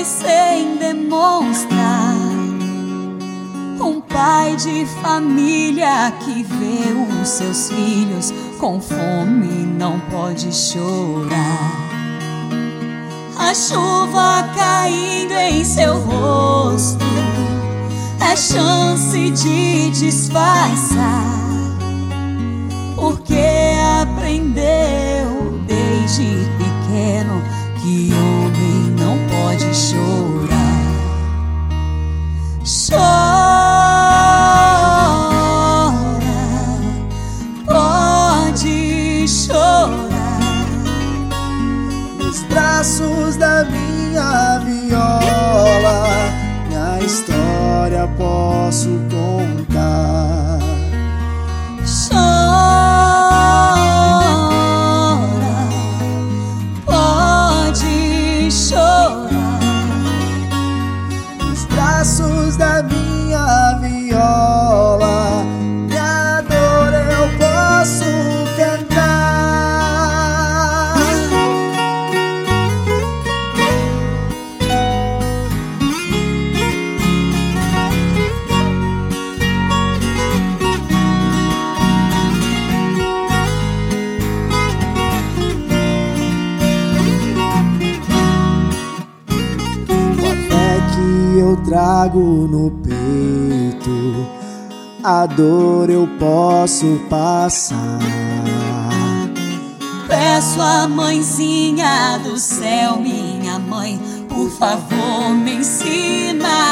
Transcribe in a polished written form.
sempre sem demonstrar. Um pai de família que vê os seus filhos com fome não pode chorar. A chuva caindo em seu rosto é chance de disfarçar, porque aprendeu desde pequeno que homem não pode chorar. Chora, pode chorar nos braços da minha viola, minha história posso contar. Chora, pode chorar nos braços da minha viola, minha dor eu posso cantar. Com a fé que eu trago no peito, a dor eu posso passar. Peço à mãezinha do céu, minha mãe, por favor me ensina